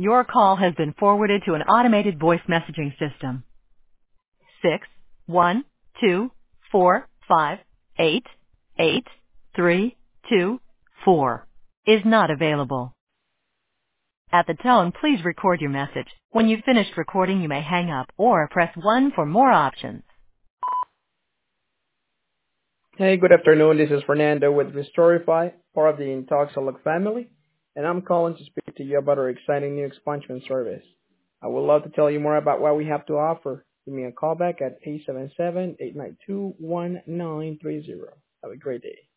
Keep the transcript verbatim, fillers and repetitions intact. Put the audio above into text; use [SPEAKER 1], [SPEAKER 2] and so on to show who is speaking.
[SPEAKER 1] Your call has been forwarded to an automated voice messaging system. Six one two four five eight eight three two four is not available. At the tone, please record your message. When you've finished recording, you may hang up or press one for more options.
[SPEAKER 2] Hey, good afternoon. This is Fernando with Restorify, part of the Intoxalog family, and I'm calling to speak to you about our exciting new expungement service. I would love to tell you more about what we have to offer. Give me a call back at eight seven seven, eight nine two, one nine three zero. Have a great day.